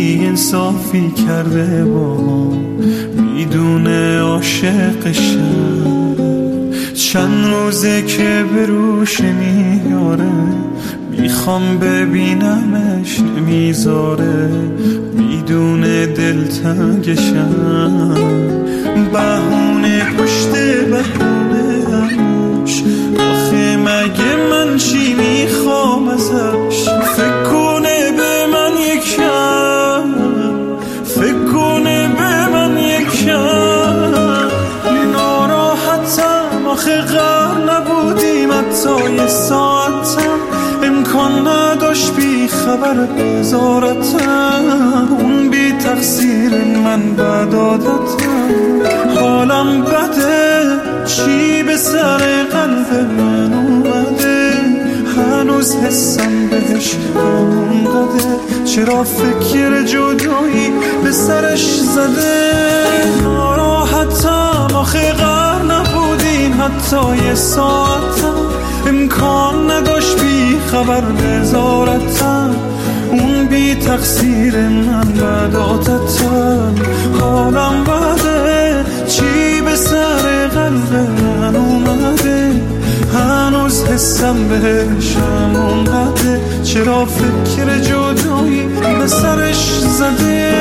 بی انصافی کرده با میدونه عاشقشم. چند روزه که به روش نمیاره، میخوام ببینمش نمیذاره، میدونه دلتنگشم. بهونه پشت بهونه همش، آخه مگه من چی میخوام ازش؟ فکر کنه به من یکم، فکر کنه به من یکم. ناراحتم آخه غر نبودیم حتی یه ساعتم، امکان نداشت بی خبر بزارتم. اون بی تقصیر من بد عادتم، حالم بده چی به سر قلب من اومده، هنوز حسم بهش همونقدر. چرا فکر جدایی به سرش زده؟ ناراحتم آخه غر نبودیم حتی یه ساعتم، امکان نداشت بی خبر بزارتم. اون بی تقصیر من بد عادتم، حالم بده چی به سر قلب من اومده، هنوز حسم بهش همونقدر. چرا فکر جدایی به سرش زده؟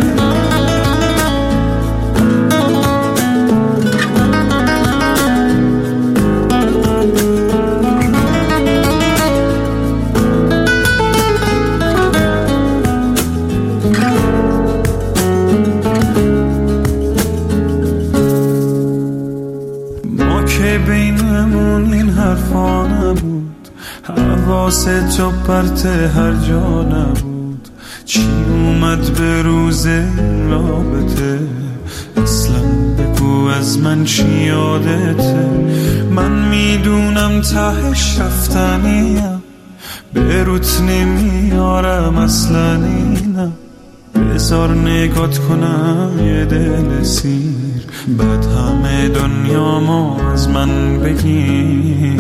بینمون این حرفا نبود، حواست تو پرت هر جا نبود. چی اومد به روز این رابطه؟ اصلا بگو از من چی یادته؟ من میدونم تهش رفتنیم، به روت نمیارم اصلا اینم. بذار نگات کنم یه دل سیر، بعد همه دنیامو از من بگیر.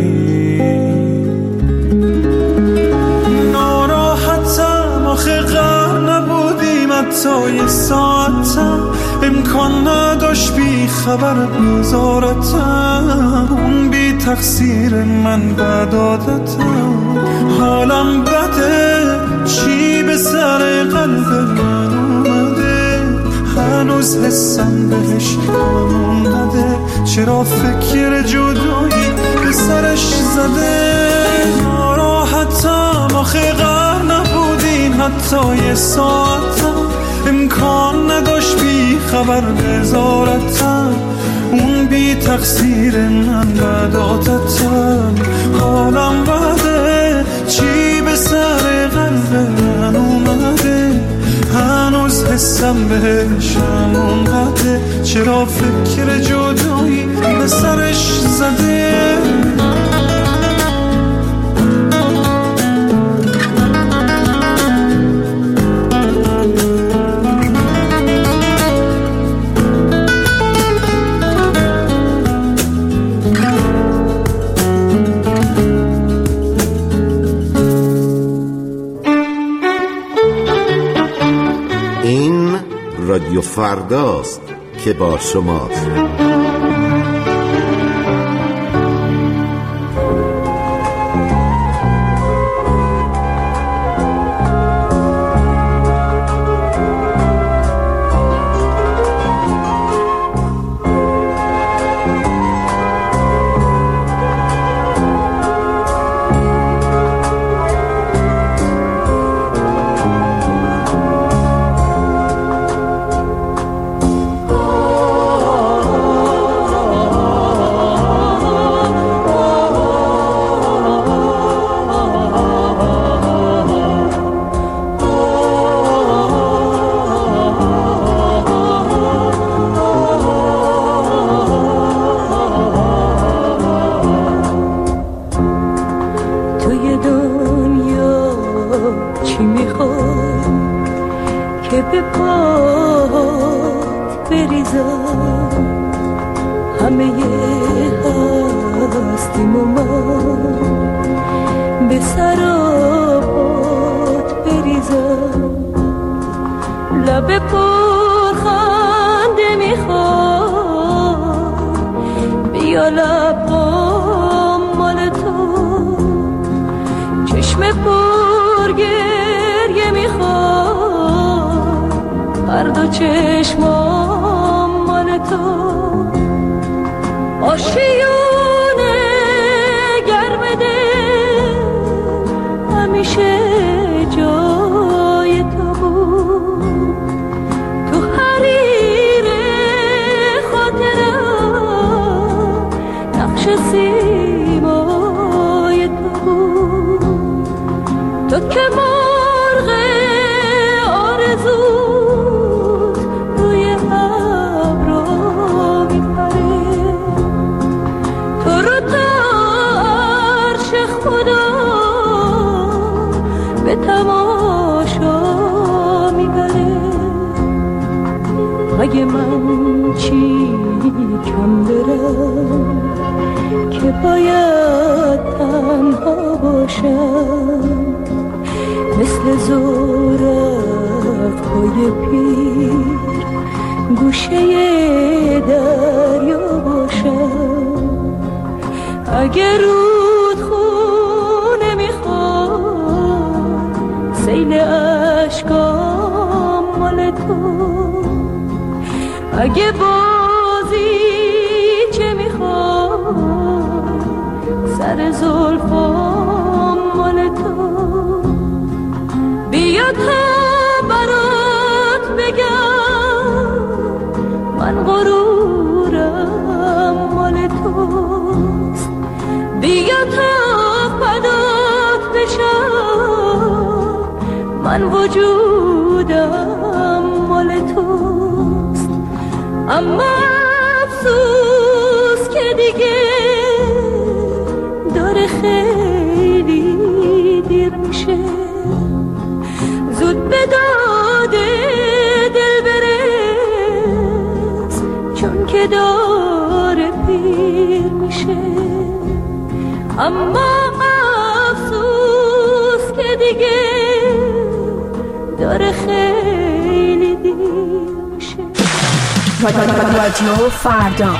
ناراحتم آخه غر نبودیم حتی یه ساعتم، امکان نداشت بی خبر بزارتم. اون بی تقصیر من بد عادتم، حالم بده چی به سر قلب من اومده، هنوز حسم بهش همونقدر. چرا فکر جدایی به سرش زده؟ ناراحتم آخه غر نبودین حتی یه ساعتم، امکان نداشت بی خبر بزارتم. اون بی تقصیر من بد عادتم، حالم بده چی به سر قلب من اومده، هنوز حسم بهش همونقدر. چرا فکر جدایی به سرش زده؟ رادیو فرداست که با شماست. لب پرخنده میخواد بیا لبام مال تو، چشم پرگریه میخواد هر دو چشمام مال تو، آشیونه گرم دل همیشه جای تو بود، تو حریر خاطرم نقش سیمای تو بود، تو که مرغ آرزوت روی ابرا میپره، تو رو تا عرش خدا به تماشا میبره، اگه من چی کم برم که باید تنها باشم، مثل زورق پای پیر گوشه دریا باشم، اگه رود خونه میخواد سیل اشکام مال تو، اگه بازی چه میخواد سر زلفام مال تو، بیا تا برات بگم من غرورم مال توست، بیا تا فدات بشم من وجودم مال توست، اما افسوس که دیگه داره خیلی دیر میشه، زود به داده دل برس چون که داره پیر میشه، اما افسوس که دیگه داره خیلی دیر میشه. رادیو فردا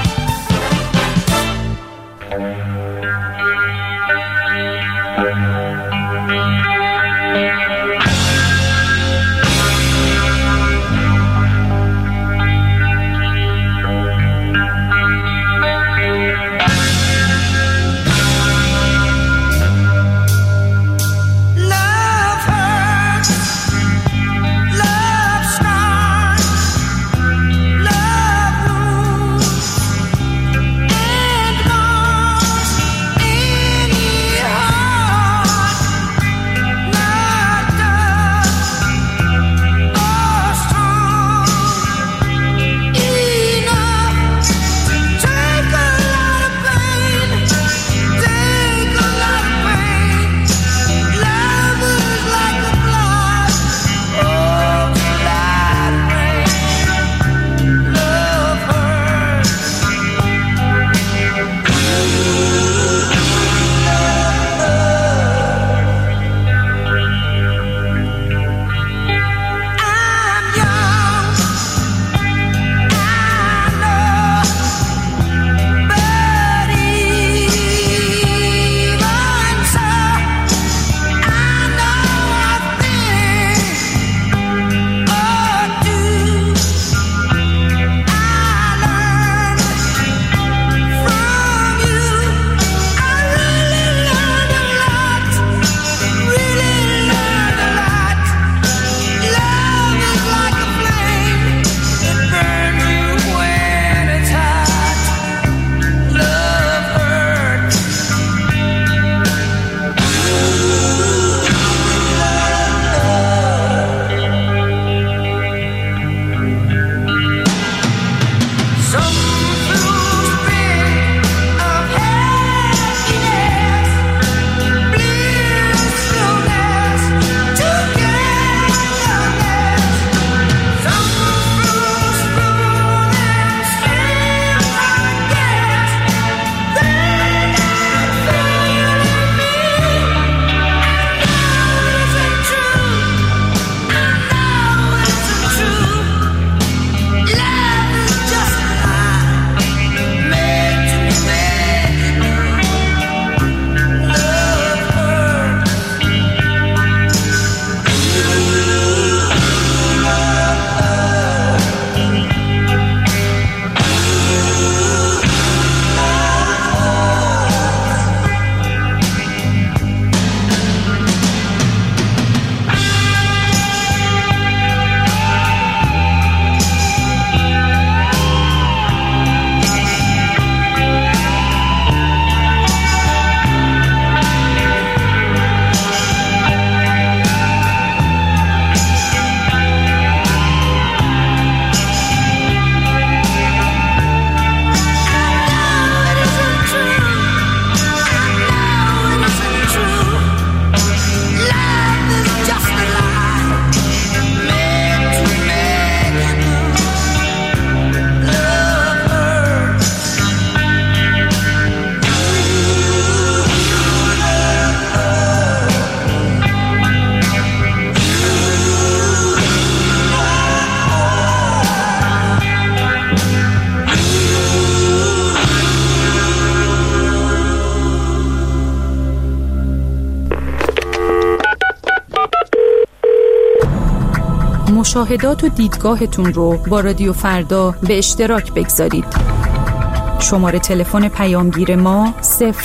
مشاهدات و دیدگاهتون رو با رادیو فردا به اشتراک بگذارید. شماره تلفن پیامگیر ما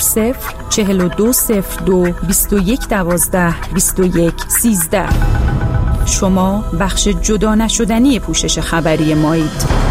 004202 2112 2113. شما بخش جدا نشدنی پوشش خبری مایید.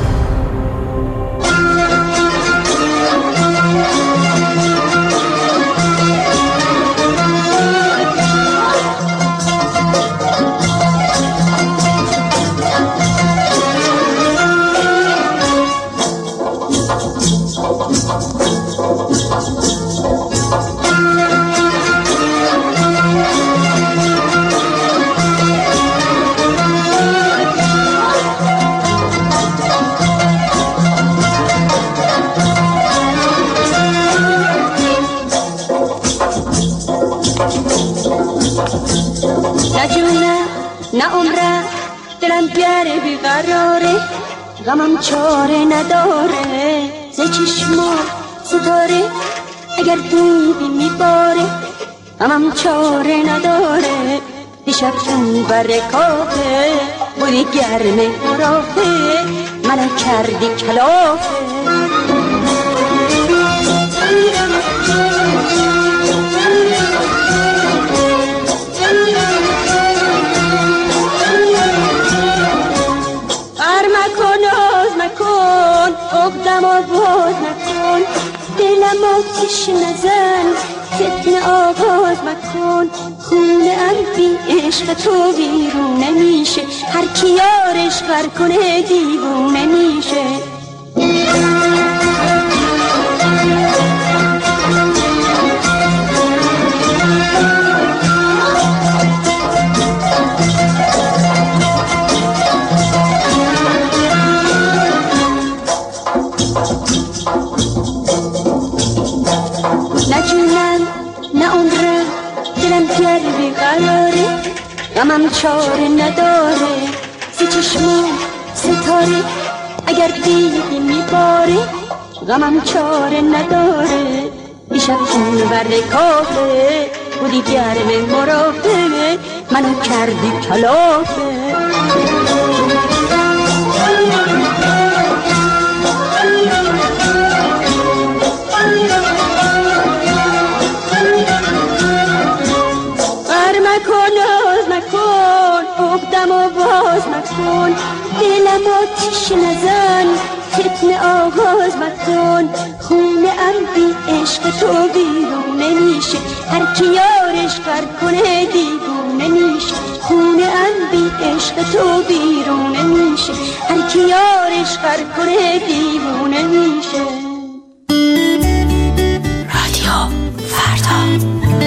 غمم چاره نداره ز چشما ستاره اگر دیدی میباره غمم چاره نداره دیشب چون برکاته بودی گرمه رافه منو کردی کلافه عقدم آواز نکن دلم آتش نزن فتنه آغاز مکن خونه‌ام بی عشق تو بیرون نمیشه هر کی یارش غر کنه دیوونه میشه غمم چاره نداره سی چشمم ستاره اگر دیدی میباره غمم چاره نداره دیشب چون برکافه بودی گرم مرافه منو کردی کلافه عقدم آواز مکن دلم آتش نزن فتنه آغاز مکن خونه‌ام بی عشق تو بیرون نمیشه هر کی یارش غر کنه دیوونه میشه خونه‌ام بی عشق تو بیرون نمیشه هر کی یارش غر کنه دیوونه میشه. رادیو فردا.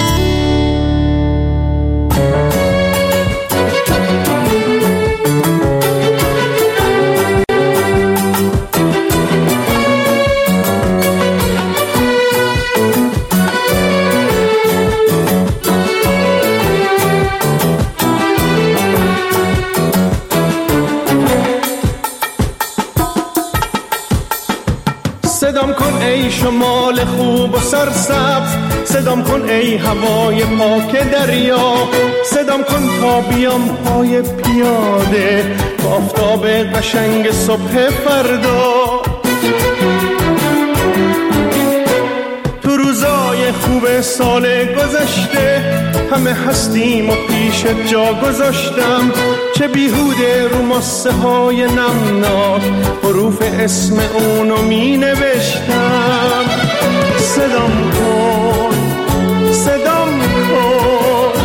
صدام کن ای شمال خوب و سرسبز صدام کن ای هوای پاک دریا صدام کن تا بیام پای پیاده با آفتاب قشنگ صبح فردا تو روزای خوب سال گذشته همه هستیم و پیش جا گذاشتم چه بیهوده رو ماسه های نمناک حروف اسم اونو می نوشتم صدام کن صدام کن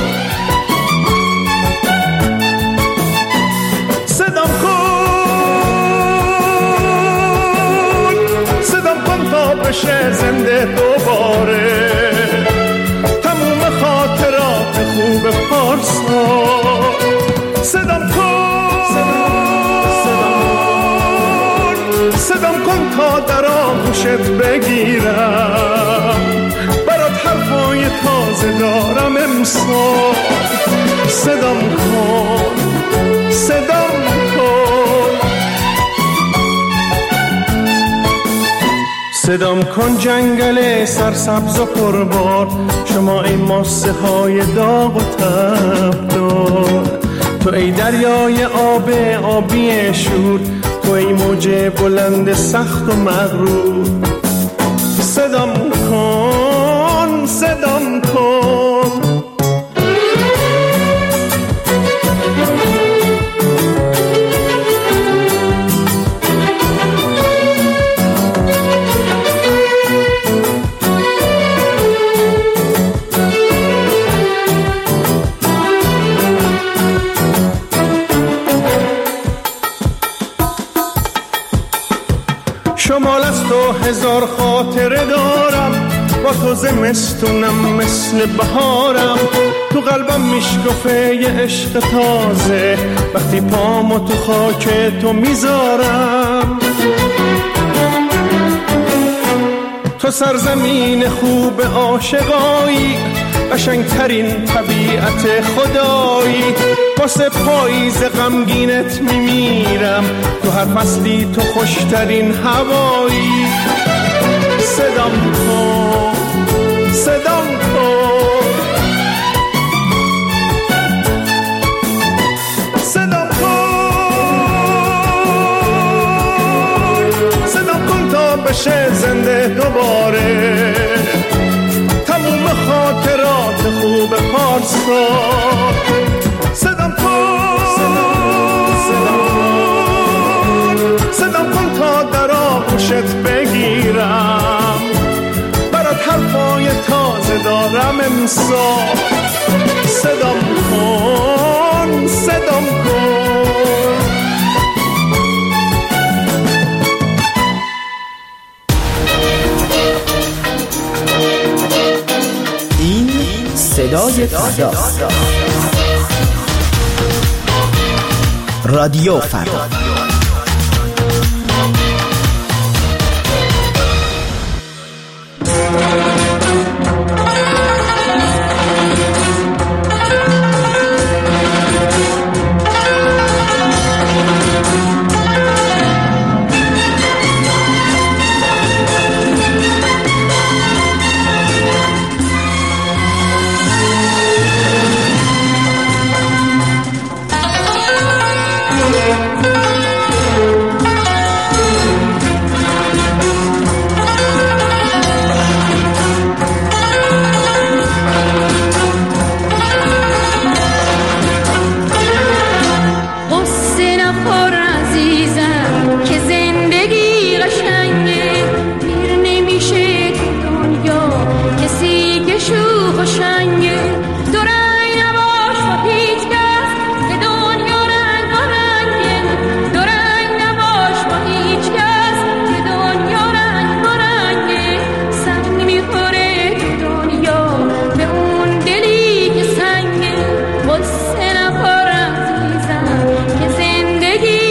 صدام کن صدام کن تا بشه زنده دوباره تموم خاطرات خوب پارسا صدام کن صدام کن تا در آغوشت بگیرم برات حرفای تازه دارم امسال صدام کن صدام کن صدام کن جنگل سرسبز و پربار شما این ماسه های داغ و تبدار تو ای دریای آبی شور، تو ای موج بلند سخت و مغرور. صدام کن صدام کن، شمال از تو هزار خاطره دارم، با تو زمستونم مثل بهارم. تو قلبم میشکفه یه عشق تازه، وقتی پامو تو خاک تو میذارم. تو سرزمین خوب عاشقایی، قشنگترین طبیعت خدایی. واسه پاییز غمگینت میمیرم، تو هر فصلی تو خوشترین هوایی. صدام کن صدام کن، صدام کن، صدام کن تا بشه زنده دوباره تموم خاطرات خوب پارسا. صدام کن صدام کن تا در آغوشت بگیرم، برات حرفای تازه دارم امسال. صدام کن صدام کن. این صدای فردا، رادیو فردا. زندگی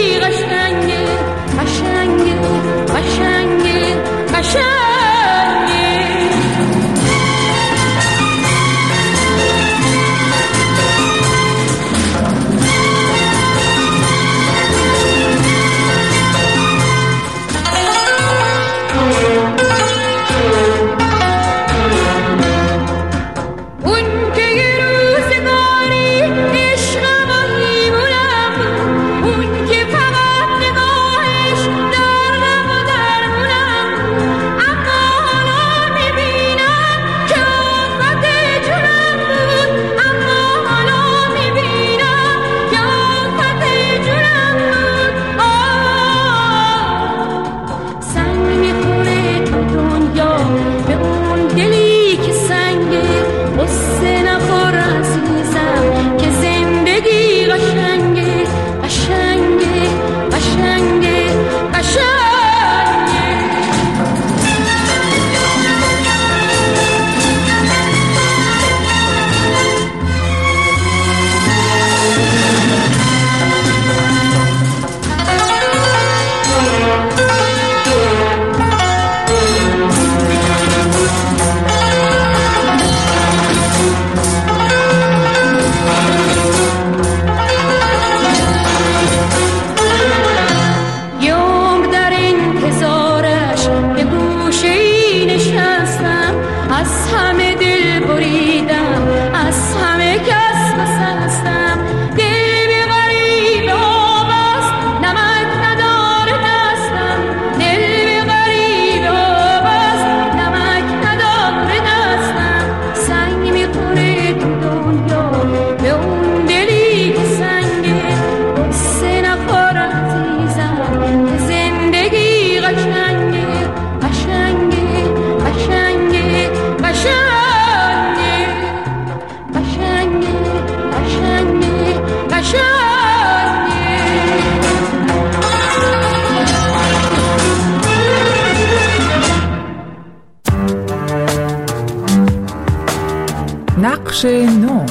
نقش نو.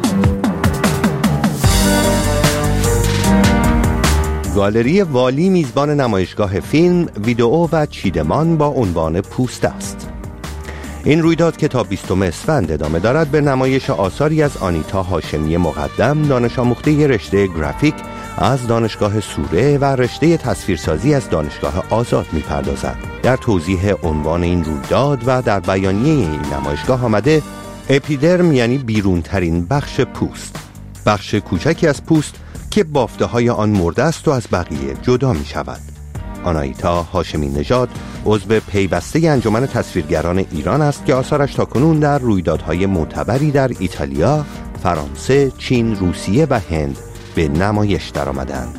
گالری والی میزبان نمایشگاه فیلم، ویدئو و چیدمان با عنوان پوست است. این رویداد که تا 20 اسفند ادامه دارد به نمایش آثاری از آنیتا هاشمی مقدم، دانش آموخته رشته گرافیک از دانشگاه سوره و رشته تصویرسازی از دانشگاه آزاد می‌پردازد. در توضیح عنوان این رویداد و در بیانیه این نمایشگاه آمده اپیدرم یعنی بیرونترین بخش پوست، بخش کوچکی از پوست که بافته‌های آن مرده است و از بقیه جدا می‌شود. آنایتا هاشمی نژاد عضو پیوسته انجمن تصویرگران ایران است که آثارش تاکنون در رویدادهای معتبری در ایتالیا، فرانسه، چین، روسیه و هند به نمایش درآمدند.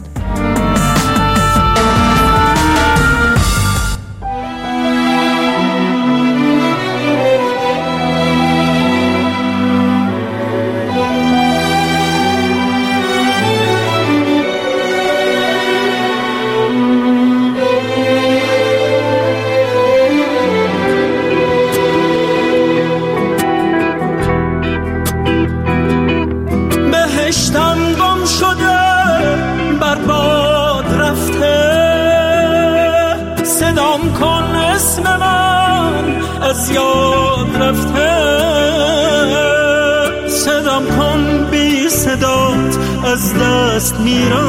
از یاد رفته صدام کن، بی صدات از دست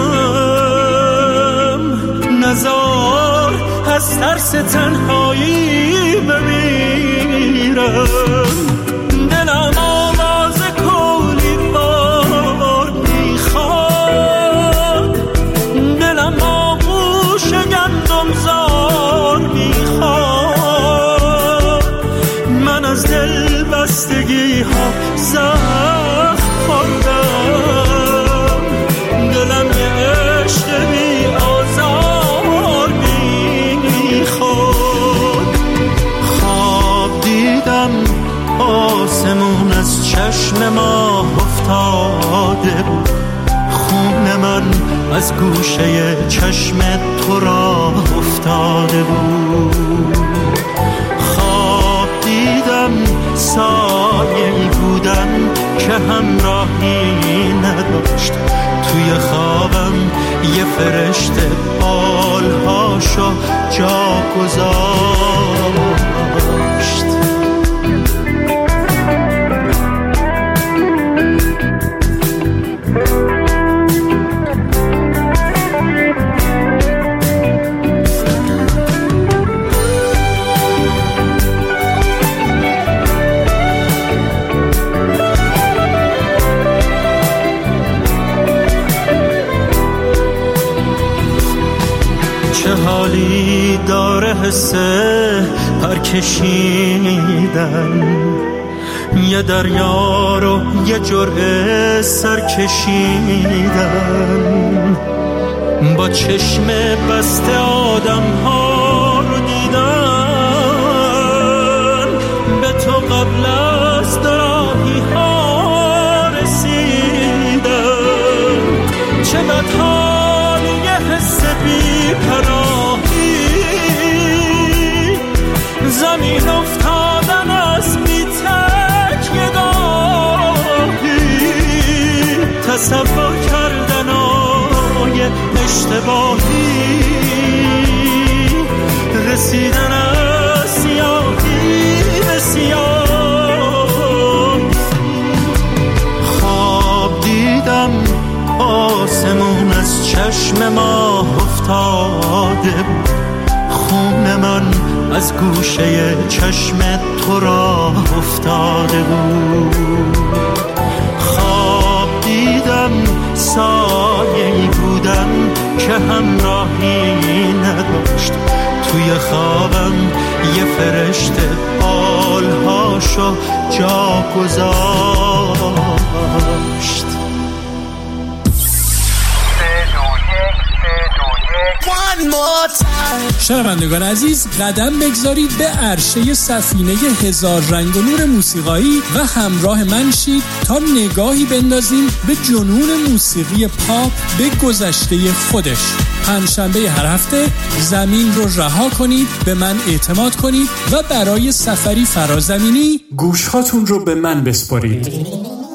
میرم، نزار از ترس تنهایی بمیرم. دلم آواز کولی بار میخواد، دلم آغوش گندم زار میخواد. از دل بستگی ها زخم خوردم، دلم یه عشق بی آزار میخواد. خواب دیدم آسمون از چشم ما افتاده بود، خون من از گوشه چشم تو را افتاده بود. دیدم سایه‌ای بودم که همراهی نداشت، توی خوابم یه فرشته بالهاشو جا گذاشت. حالی داره حسه پرکشیدن، یه دریا رو یه جرعه سر کشیدن، با چشم بسته آدم ها رو دیدن، به تو قبل از دراهی ها رسیدن. چه بدحالی یه حس بی پناهی، زمین افتادن از بی تکیه گاهی، تصور کردن آی اشتباهی، رسیدن از سیاهی به سیاه. خواب دیدم آسمون از چشم ما افتاده بود، خون من از گوشه چشم تو را افتاده بود. خواب دیدم سایه‌ای بودم که همراهی نداشت، توی خوابم یه فرشته بالهاشو جا گذاشت. شنوندگان عزیز، قدم بگذارید به عرشه سفینه هزار رنگ و نور موسیقایی و همراه من شید تا نگاهی بندازیم به جنون موسیقی پاپ به گذشته خودش. پنجشنبه هر هفته زمین رو رها کنید، به من اعتماد کنید و برای سفری فرازمینی گوشهاتون رو به من بسپارید.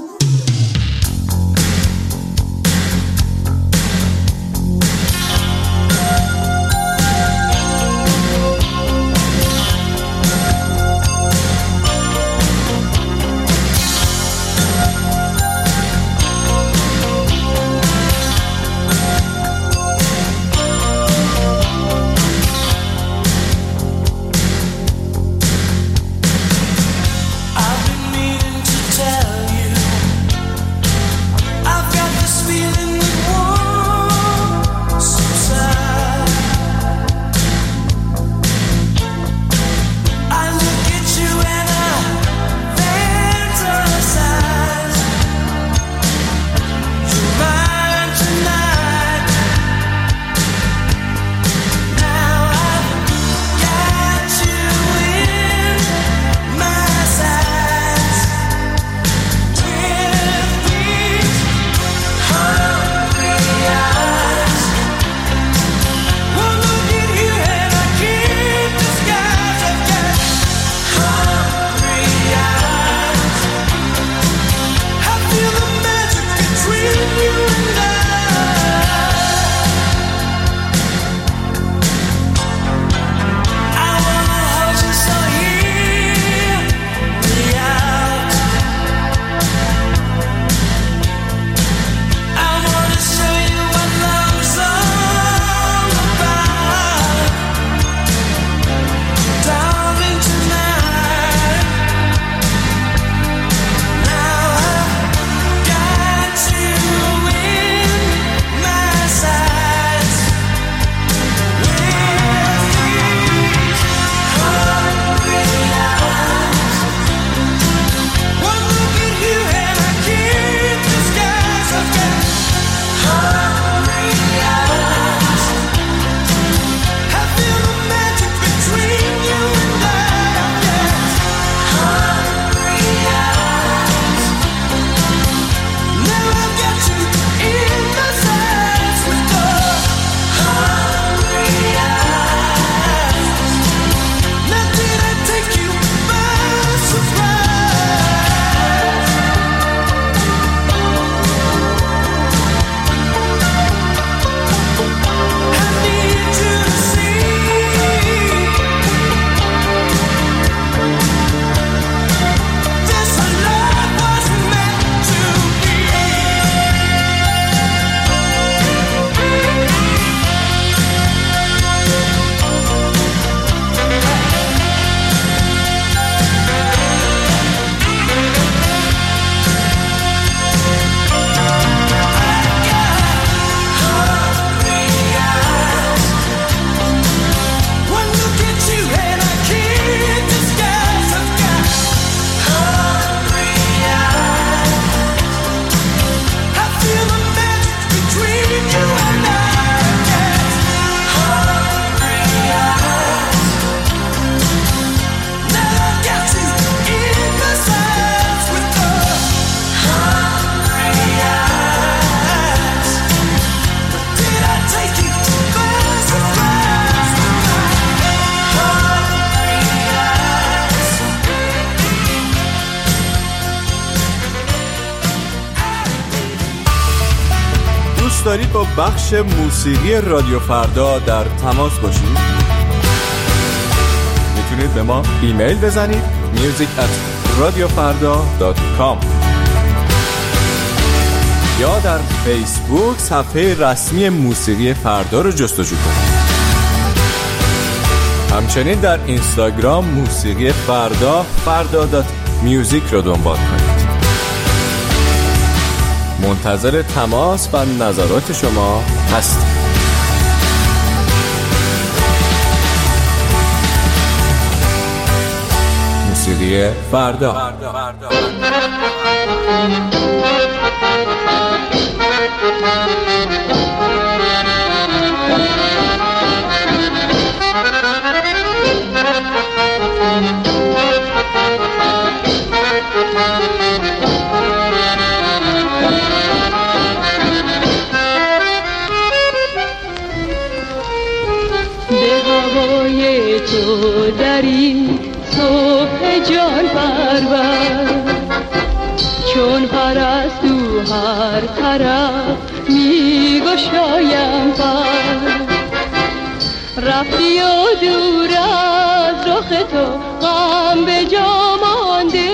دارید با بخش موسیقی رادیو فردا در تماس باشید؟ میتونید به ما ایمیل بزنید music@radiofarda.com یا در فیسبوک صفحه رسمی موسیقی فردا رو جستجو کنید. همچنین در اینستاگرام موسیقی فردا.music رو دنبال کنید. منتظر تماس و نظرات شما هستیم. موسیقی فردا. هوای تو در این صبح جان پرور، چون پرستو هر طرف می گشایم پر. رفتی و دور از رخ تو غم به جا مانده،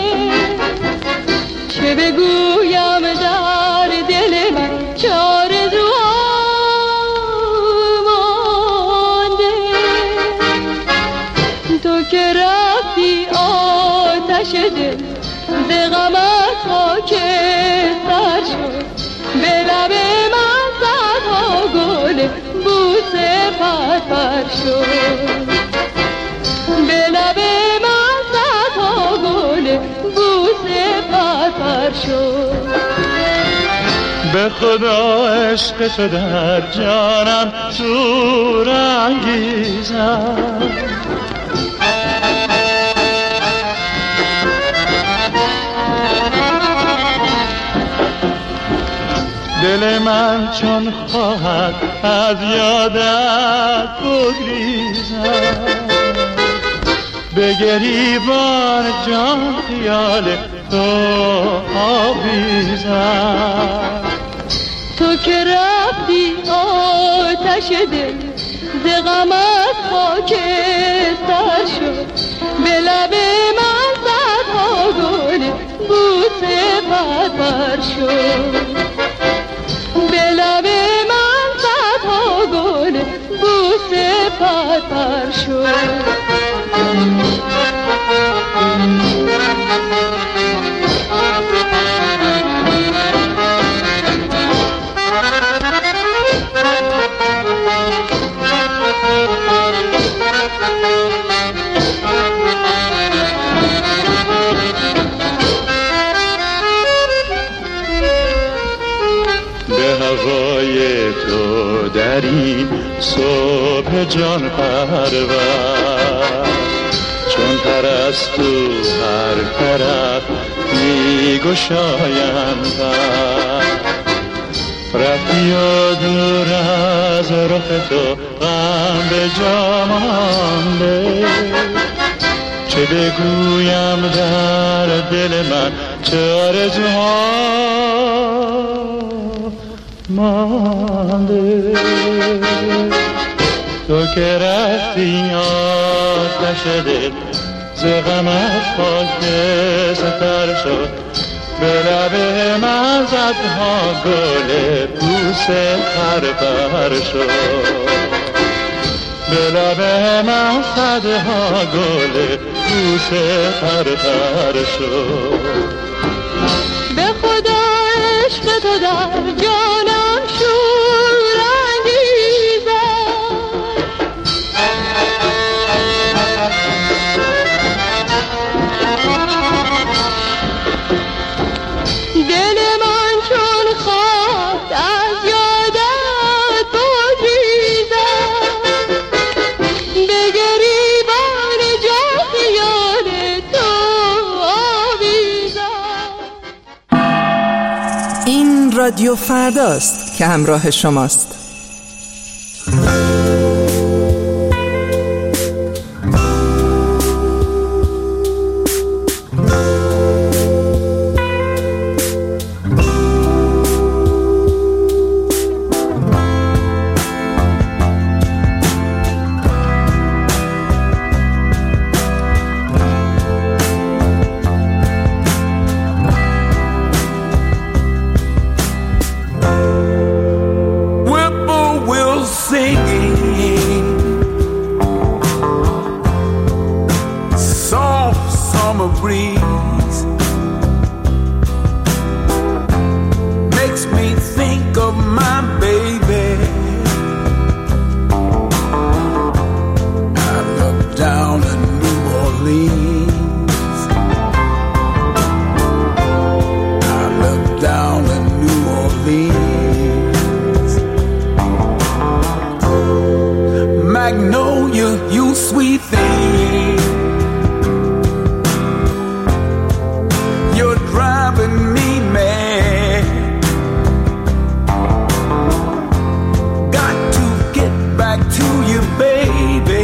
چه بگویم در دل من چه آرزو مانده. تو که رفتی آتش دل ز غمت خاکستر شد، به لب من صدها گل بوسه پرپر شد، به لب من صدها گل بوسه پرپر شد. به خدا عشق تو در جانم شور انگیزد، دل من چون خواهد از یادت بگریزد، به گریبان جان خیال تو آویزد. تو که رفتی آتش دل ز غمت خاکستر شد، به لب من صدها گل بوسه پرپر شد، به لب من صدها گل بوسه پرپر شد. هوای تو در این صبح جان پرور، چون پرستو هر طرف می گشایم پر. رفتی و دور از رخ تو غم به جا مانده، چه بگویم در دل من چه آرزوها مانده. تو که رفتی آتش دل ز غمت خاکستر شد، به لب من صدها گل بوسه پرپر شد، به لب من صدها گل بوسه پرپر شد. به خدا عشق تو در جانم شور انگیزد، دل من چون خواست از یادت بگریزد، به گریبان جان خیال تو آویزد. این رادیو فرداست که همراه شماست. Baby,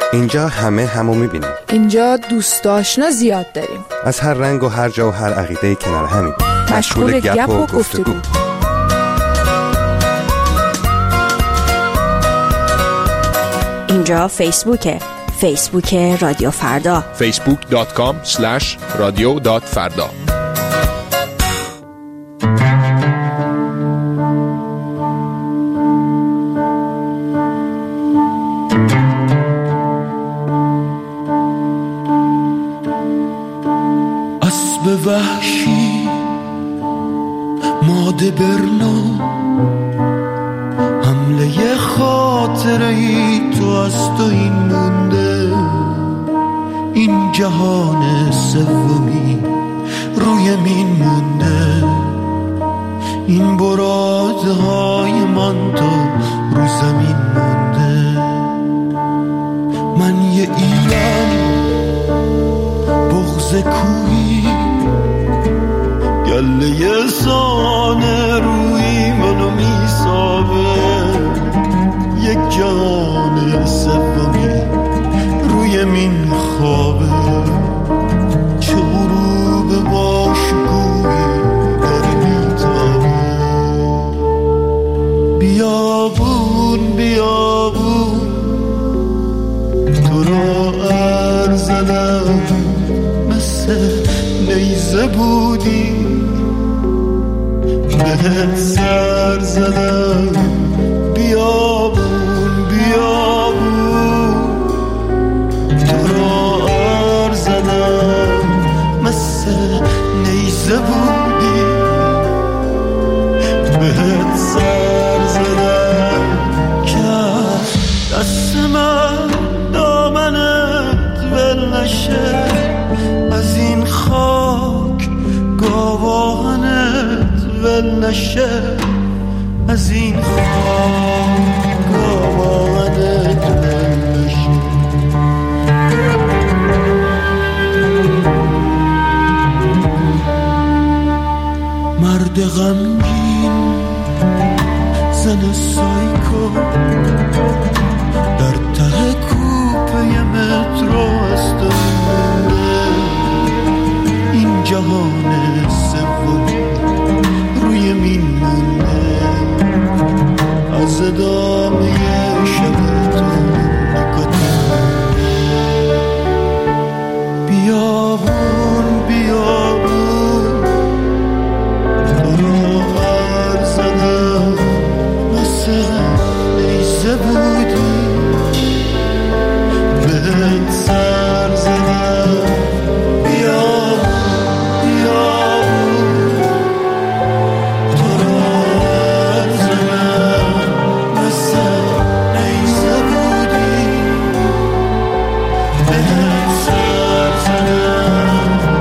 اینجا همه همو میبینیم. اینجا دوست آشنا زیاد داریم. از هر رنگ و هر جا و هر عقیده کنار همین. مشغول گپ و گفتگو. اینجا فیسبوک رادیو فردا. facebook.com/radio.farda. اسب وحشی ماده برنا، حمله خاطره‌ای تو از تو این مونده، این جهان سومی روی مین مونده، این برادهای من تو رو زمین مونده. من یه ایرانی بغض کوهی، گله سانه روی منو میسابه، یک جان سومی روی من خوابه، چه غروب با شکوهی داره میتابه. بیابون بیابون تو را ارزدم، مثل نیزه بودی بهت سر زدم. بیابون بیابون تو را عرض زدم، مثل نیزه بودی بهت سر زدم. که دست من دامنت ول نشه، از این خاک گاوانت ول نشه، از این خاک گاوانت ول نشه. مرد غمگین زن سایکو در ته کوپه مترو است، این جهان سومی روی مین مونده، از ادامه شب تو نکته. بیابون بیابون تو را عرض زدم، مثل نیزه بودی بهت سر زدم. بیابون بیابون تو را عرض زدم، مثل نیزه بودی بهت سر زدم.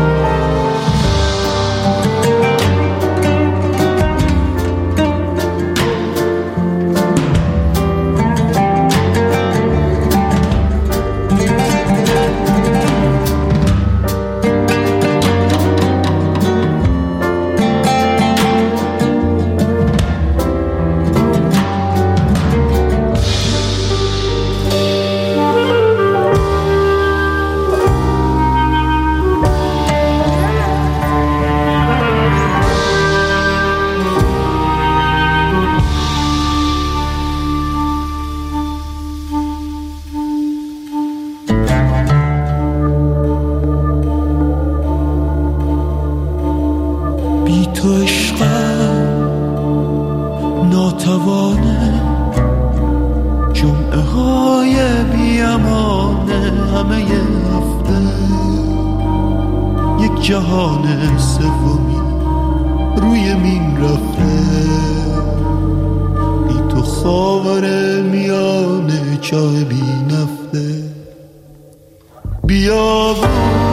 بی تو عشقم ناتوانه، جمعه های بیامانه، همه هفته یک جهان سومی روی مین رفته، بی تو خاور میانه چاه بی نفته. بیابون